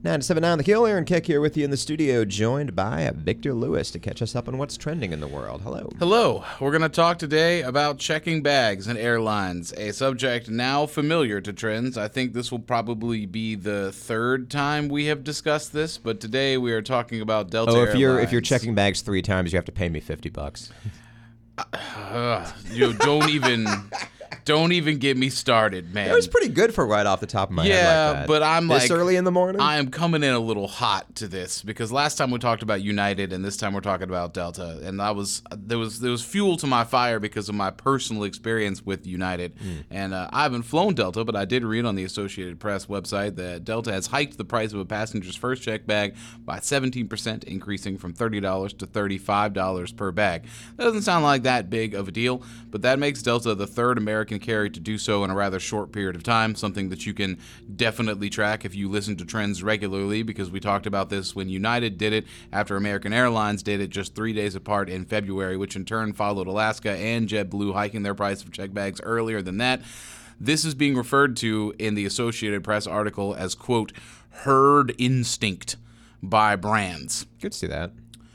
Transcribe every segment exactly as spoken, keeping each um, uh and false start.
ninety-seven point nine The Kill, Aaron Keck here with you in the studio, joined by Victor Lewis to catch us up on what's trending in the world. Hello. Hello. We're going to talk today about checking bags and airlines, a subject now familiar to Trends. I think this will probably be the third time we have discussed this, but today we are talking about Delta Oh, if Airlines. you're if you're checking bags three times, you have to pay me fifty bucks. Uh, you don't even... Don't even get me started, man. It was pretty good for right off the top of my yeah, head like that. but I'm this like... early in the morning? I am coming in a little hot to this because last time we talked about United and this time we're talking about Delta. And I was there was there was fuel to my fire because of my personal experience with United. Mm. And uh, I haven't flown Delta, but I did read on the Associated Press website that Delta has hiked the price of a passenger's first check bag by seventeen percent, increasing from thirty dollars to thirty-five dollars per bag. That doesn't sound like that big of a deal, but that makes Delta the third American carrier to do so in a rather short period of time, something that you can definitely track if you listen to Trends regularly, because we talked about this when United did it after American Airlines did it just three days apart in February, which in turn followed Alaska and JetBlue hiking their price of check bags earlier than that. This is being referred to in the Associated Press article as, quote, herd instinct by brands. Could see that.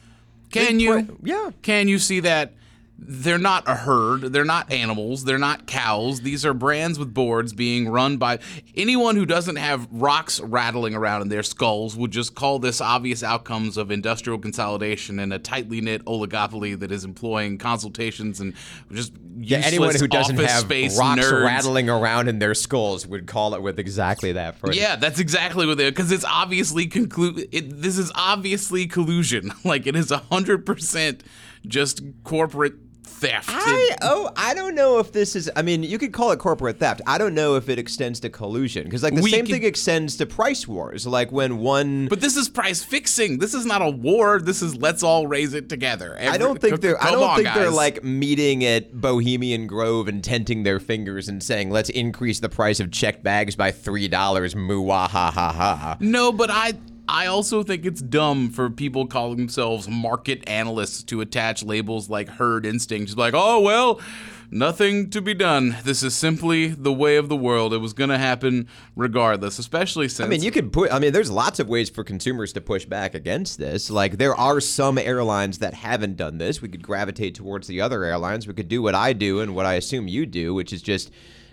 Can you? Pra- yeah. Can you see that? They're not a herd. They're not animals. They're not cows. These are brands with boards being run by anyone who doesn't have rocks rattling around in their skulls would just call this obvious outcomes of industrial consolidation and a tightly knit oligopoly that is employing consultations and just yeah, useless anyone who doesn't office have space rocks nerds. rattling around in their skulls would call it with exactly that phrase. Yeah, that's exactly what they because it's obviously conclu- it, this is obviously collusion. Like it is a hundred percent just corporate theft. I oh I don't know if this is. I mean, you could call it corporate theft. I don't know if it extends to collusion because like the We same can- thing extends to price wars. Like when one. But this is price fixing. This is not a war. This is let's all raise it together. Every, I don't think c- they're. I come don't on, think they're guys. like meeting at Bohemian Grove and tenting their fingers and saying, "Let's increase the price of checked bags by three dollars." Moo wah ha ha ha. No, but I. I also think it's dumb for people calling themselves market analysts to attach labels like herd instinct. Just like, oh, well, nothing to be done. This is simply the way of the world. It was going to happen regardless, especially since... I mean, you could put. I mean, there's lots of ways for consumers to push back against this. Like, there are some airlines that haven't done this. We could gravitate towards the other airlines. We could do what I do and what I assume you do, which is just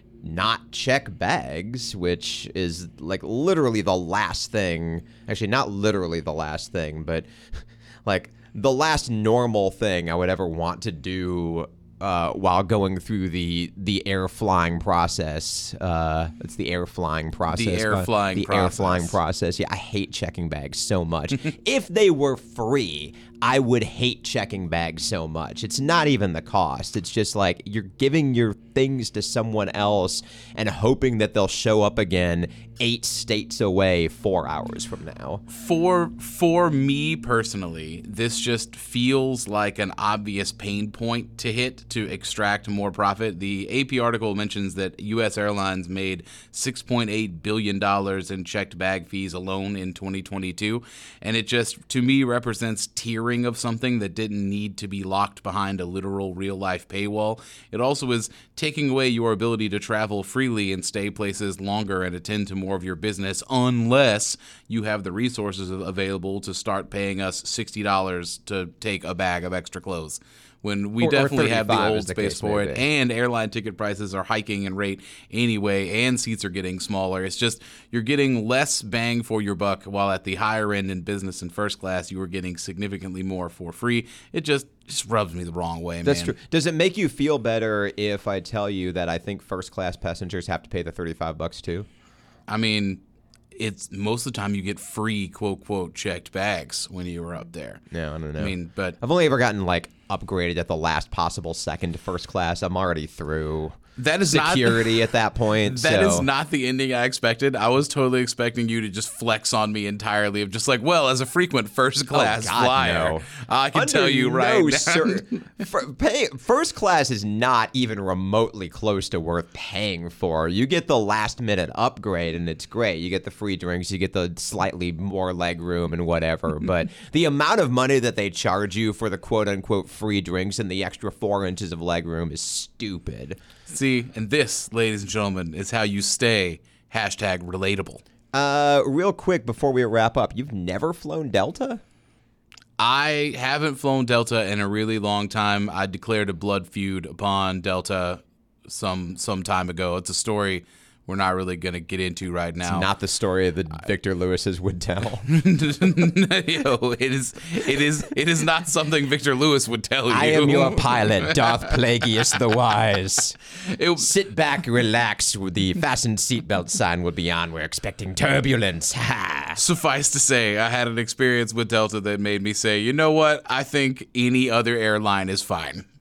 not check bags, which is like literally the last thing. Actually, not literally the last thing, but like the last normal thing I would ever want to do uh, while going through the the air flying process. Uh, it's the air flying process. The air uh, flying the process. air flying process. Yeah, I hate checking bags so much. If they were free, I would hate checking bags so much. It's not even the cost. It's just like you're giving your things to someone else and hoping that they'll show up again eight states away four hours from now. For for me personally, this just feels like an obvious pain point to hit to extract more profit. The A P article mentions that U S airlines made six point eight billion dollars in checked bag fees alone in twenty twenty-two, and it just, to me, represents tiering of something that didn't need to be locked behind a literal real-life paywall. It also is taking away your ability to travel freely and stay places longer and attend to more of your business unless you have the resources available to start paying us sixty dollars to take a bag of extra clothes. When we Or- or definitely have the thirty-five old as the space case for may it, be. and airline ticket prices are hiking in rate anyway, and seats are getting smaller. It's just you're getting less bang for your buck, while at the higher end in business and first class, you are getting significantly more for free. It just just rubs me the wrong way, man. That's true. Does it make you feel better if I tell you that I think first class passengers have to pay the thirty-five bucks too? I mean, it's most of the time you get free quote quote checked bags when you were up there. No, I don't know. I mean, but I've only ever gotten like upgraded at the last possible second to first class. I'm already through that is security not, at that point. That so. is not the ending I expected. I was totally expecting you to just flex on me entirely of just like, well, as a frequent first class Oh, God, flyer, no. I can Under tell you no right now. cer- for, pay, first class is not even remotely close to worth paying for. You get the last minute upgrade and it's great. You get the free drinks, you get the slightly more leg room and whatever. But the amount of money that they charge you for the quote unquote free drinks and the extra four inches of leg room is stupid. See, and this, ladies and gentlemen, is how you stay hashtag relatable. Uh, real quick before we wrap up, you've never flown Delta? I haven't flown Delta in a really long time. I declared a blood feud upon Delta some some time ago. It's a story we're not really going to get into right now. It's not the story that Victor Lewis's would tell. Yo, it is it is it is not something Victor Lewis would tell you. I am your pilot, Darth Plagueis the Wise. It, Sit back, relax. The fastened seatbelt sign will be on. We're expecting turbulence. Ha! Suffice to say, I had an experience with Delta that made me say, you know what? I think any other airline is fine.